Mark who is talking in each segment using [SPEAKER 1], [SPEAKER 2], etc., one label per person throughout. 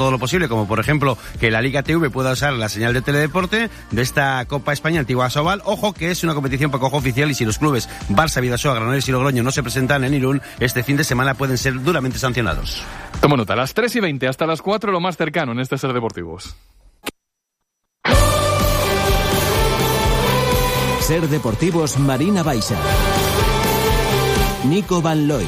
[SPEAKER 1] todo lo posible, como por ejemplo que la Liga TV pueda usar la señal de Teledeporte de esta Copa España Antigua Asobal. Ojo que es una competición poco oficial y si los clubes Barça, Bidasoa, Granollers y Logroño no se presentan en Irún este fin de semana pueden ser duramente sancionados.
[SPEAKER 2] Toma nota, a las 3:20 hasta las 4 lo más cercano en este Ser Deportivos.
[SPEAKER 3] Ser Deportivos Marina Baixa. Nico Van Looy.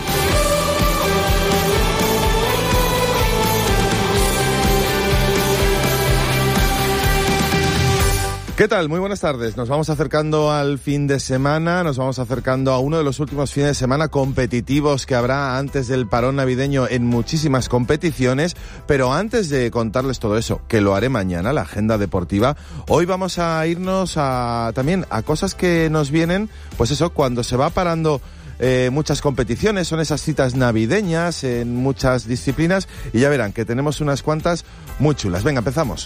[SPEAKER 4] ¿Qué tal? Muy buenas tardes. Nos vamos acercando al fin de semana, nos vamos acercando a uno de los últimos fines de semana competitivos que habrá antes del parón navideño en muchísimas competiciones, pero antes de contarles todo eso, que lo haré mañana, la agenda deportiva, hoy vamos a irnos también a cosas que nos vienen, pues eso, cuando se va parando muchas competiciones, son esas citas navideñas en muchas disciplinas y ya verán que tenemos unas cuantas muy chulas. Venga, empezamos.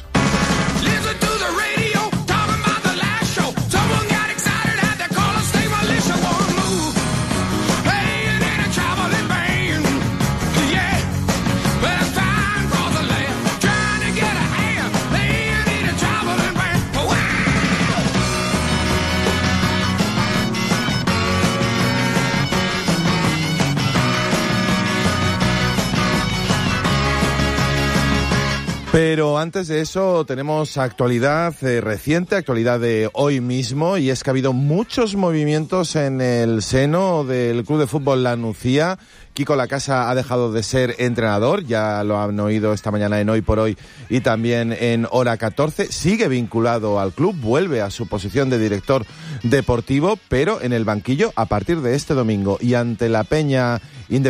[SPEAKER 4] Pero antes de eso tenemos actualidad reciente, actualidad de hoy mismo, y es que ha habido muchos movimientos en el seno del Club de Fútbol La Nucía. Quico Lacasa ha dejado de ser entrenador, ya lo han oído esta mañana en Hoy por Hoy y también en Hora 14. Sigue vinculado al club, vuelve a su posición de director deportivo, pero en el banquillo a partir de este domingo. Y ante la Peña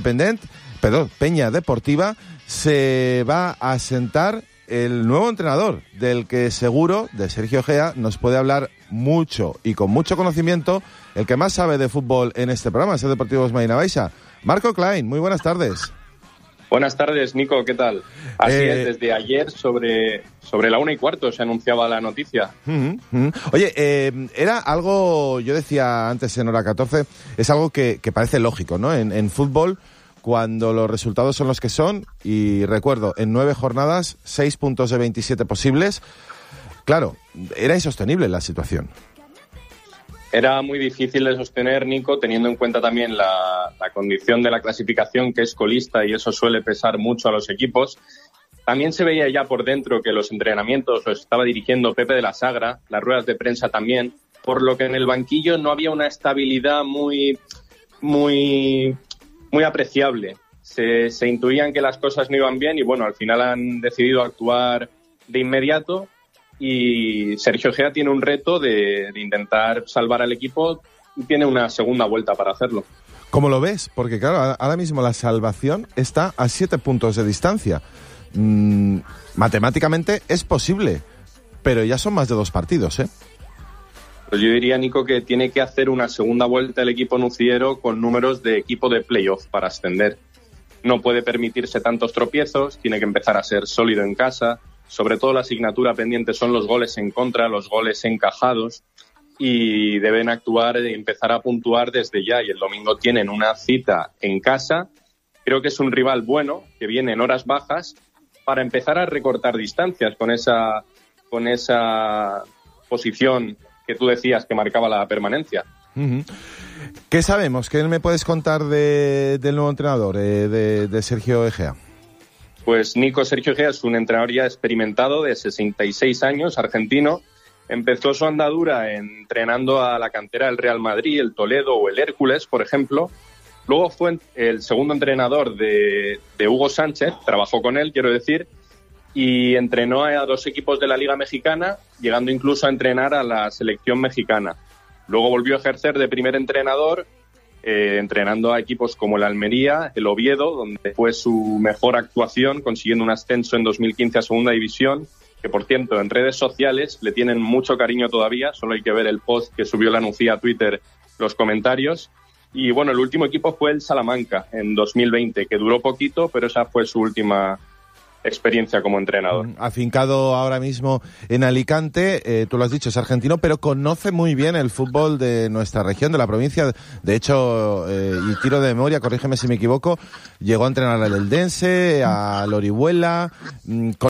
[SPEAKER 4] Deportiva, se va a sentar el nuevo entrenador, del que seguro, de Sergio Gea, nos puede hablar mucho y con mucho conocimiento, el que más sabe de fútbol en este programa, Ser Deportivos Marina Baixa. Marco Klein, muy buenas tardes.
[SPEAKER 5] Buenas tardes, Nico, ¿qué tal? Así es, desde ayer sobre la 1:15 se anunciaba la noticia.
[SPEAKER 4] Oye, era algo, yo decía antes en Hora 14, es algo que parece lógico, ¿no? En fútbol, cuando los resultados son los que son, y recuerdo, en 9 jornadas, 6 puntos de 27 posibles, claro, era insostenible la situación.
[SPEAKER 5] Era muy difícil de sostener, Nico, teniendo en cuenta también la condición de la clasificación, que es colista, y eso suele pesar mucho a los equipos. También se veía ya por dentro que los entrenamientos los estaba dirigiendo Pepe de la Sagra, las ruedas de prensa también, por lo que en el banquillo no había una estabilidad muy apreciable. Se intuían que las cosas no iban bien y bueno, al final han decidido actuar de inmediato y Sergio Gea tiene un reto de intentar salvar al equipo y tiene una segunda vuelta para hacerlo.
[SPEAKER 4] ¿Cómo lo ves? Porque claro, ahora mismo la salvación está a 7 puntos de distancia. Matemáticamente es posible, pero ya son más de 2 partidos, ¿eh?
[SPEAKER 5] Pues yo diría, Nico, que tiene que hacer una segunda vuelta el equipo nuciero con números de equipo de playoff para ascender. No puede permitirse tantos tropiezos, tiene que empezar a ser sólido en casa. Sobre todo la asignatura pendiente son los goles en contra, los goles encajados, y deben actuar y empezar a puntuar desde ya. Y el domingo tienen una cita en casa. Creo que es un rival bueno, que viene en horas bajas, para empezar a recortar distancias con esa posición que tú decías que marcaba la permanencia.
[SPEAKER 4] ¿Qué sabemos? ¿Qué me puedes contar del nuevo entrenador, de Sergio Egea?
[SPEAKER 5] Pues Nico, Sergio Egea es un entrenador ya experimentado de 66 años, argentino. Empezó su andadura entrenando a la cantera del Real Madrid, el Toledo o el Hércules, por ejemplo. Luego fue el segundo entrenador de Hugo Sánchez, trabajó con él, quiero decir, y entrenó a 2 equipos de la Liga Mexicana, llegando incluso a entrenar a la selección mexicana. Luego volvió a ejercer de primer entrenador, entrenando a equipos como el Almería, el Oviedo, donde fue su mejor actuación, consiguiendo un ascenso en 2015 a Segunda División, que por cierto en redes sociales le tienen mucho cariño todavía, solo hay que ver el post que subió la Nucía a Twitter, los comentarios. Y bueno, el último equipo fue el Salamanca en 2020, que duró poquito, pero esa fue su última experiencia como entrenador.
[SPEAKER 4] Afincado ahora mismo en Alicante, tú lo has dicho, es argentino, pero conoce muy bien el fútbol de nuestra región, de la provincia. De hecho, y tiro de memoria, corrígeme si me equivoco, llegó a entrenar al Eldense, al Orihuela,